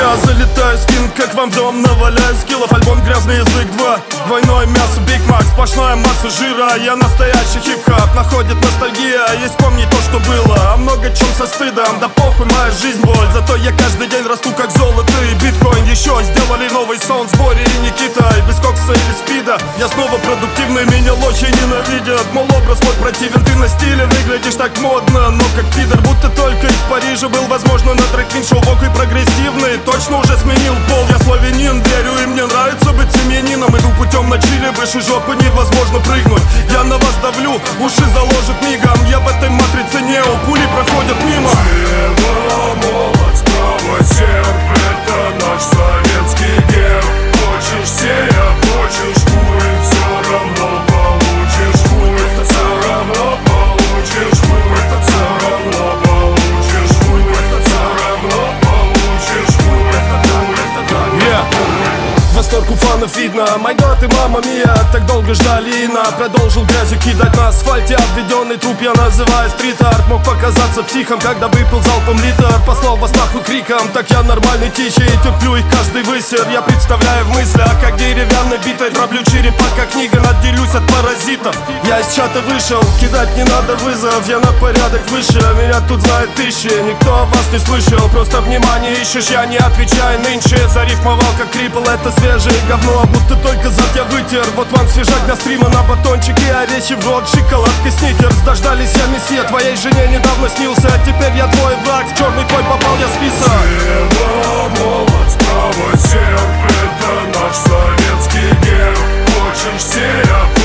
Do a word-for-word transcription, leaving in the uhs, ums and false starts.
Я залетаю скин, как вам в дом, наваляю скиллов. Альбом «Грязный язык два», двойное мясо, Биг Мак, сплошная масса жира. Я настоящий хип-хоп, находит ностальгия. Есть помнить то, что было, а много чем со стыдом. Да похуй, моя жизнь боль, зато я каждый день расту как золото и биткоин. Еще сделали новый саунд с Бори и Никитой, без кокса или спида. Я снова продуктивный, меня лочи ненавидят. Мол, образ мой противен, ты на стиле выглядишь так модно, но как пидор, будто только из Парижа был. Возможно, на трек-квин шоу бок и прогрессивный. Точно уже сменил пол, я славянин, верю, и мне нравится быть семьянином. Иду путем на чили, выше жопы невозможно прыгнуть. Я на вас давлю, уши заложит мигом. Я в этой матрице нео, пули проходят мимо. Слева молот, справа серп, это наш советский герб. Хочешь сея, хочешь хуй, все равно получишь хуй. Все равно получишь хуй, все равно получишь хуй, все равно получишь хуй. Yeah. Восторг у фанов видно, май гот и мама мия. Так долго ждали, Ина продолжил грязью кидать на асфальте. Обведенный труп я называю стрит-арт. Мог показаться психом, когда выпил залпом литр. Послал вас нахуй криком, так я нормальный тичи. И терплю их каждый высер, я представляю в мыслях, как деревянной битой дроблю черепа, как книга, отделюсь от паразитов. Я из чата вышел, кидать не надо вызов. Я на порядок выше, меня тут знают тысячи. Никто о вас не слышал, просто внимание ищешь. Я не отвечаю нынче, зарифмовал как крипл. Это свежее говно, а будто только зад я вытер. Вот вам свежак для стрима на батончике, орехи в рот, шоколадка сникерс. Дождались, я месье, твоей жене недавно снился. А теперь я твой враг, в черный твой попал я список. Слева молот, справа серп, это наш советский герб. Хочешь сея,